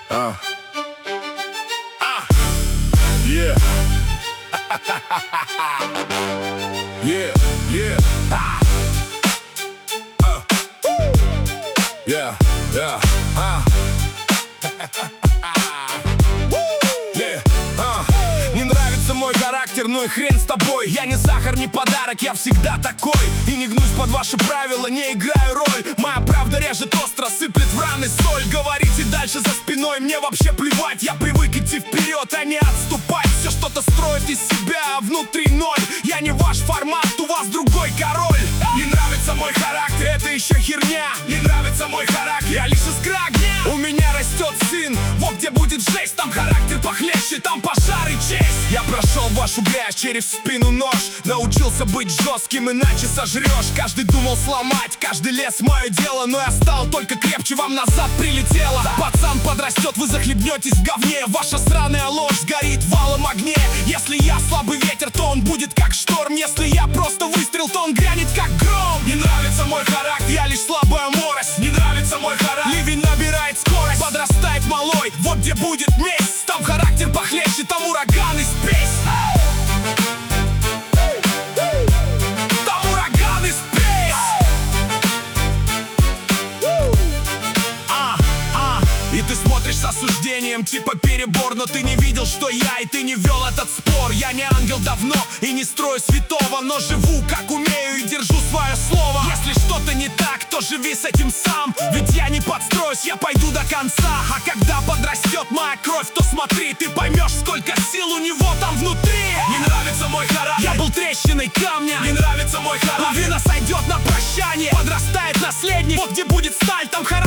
Yeah. Yeah, yeah. Yeah, yeah. Не нравится мой характер, ну и хрен с тобой. Я не сахар, не подарок, я всегда такой. И не гнусь под ваши правила, не играю роль. Моя правда режет остро, сыплет в раны соль. Говорите дальше за спиной, мне вообще плевать. Я привык идти вперед, а не отступать. Все что-то строит из себя, а внутри ноль. Я не ваш формат, у вас другой король. Не нравится мой характер, это еще херня. Не нравится мой характер, я лишь искра огня. У меня растет сын, вот где будет жесть. Там характер похлеще, там пожар и честь. Я прошел вашу грязь, через спину нож. Научился быть жестким, иначе сожрешь. Каждый думал сломать, каждый лез мое дело. Но я стал только крепче, вам назад прилетело. Пацан подрастет, вы захлебнетесь в говне. Ваша сраная ложь сгорит в алом огне. Если я слабый ветер, то он будет как шторм. Если я просто выстрел, то он грянет как гром. Не нравится мой характер, я лишь слабая морось. Не нравится мой характер, ливень набирает скорость. Подрастает малой, вот где будет месть. Там характер похлеще, там ураган и спесь. Там ураган и спесь. И ты смотришь с осуждением, типа перебор. Но ты не видел, что я, и ты не вел этот спор. Я не ангел давно и не строю святого, но живу как умею и держу свое слово. Если что-то не так, то живи с этим сам. Ведь я не подстроюсь, я пойду до конца. А когда подрастет моя кровь, то смотри, ты поймешь, сколько сил у него там внутри. Не нравится мой характер, я был трещиной камня. Не нравится мой характер, половина сойдет на прощание. Подрастает наследник, вот где будет сталь, там характер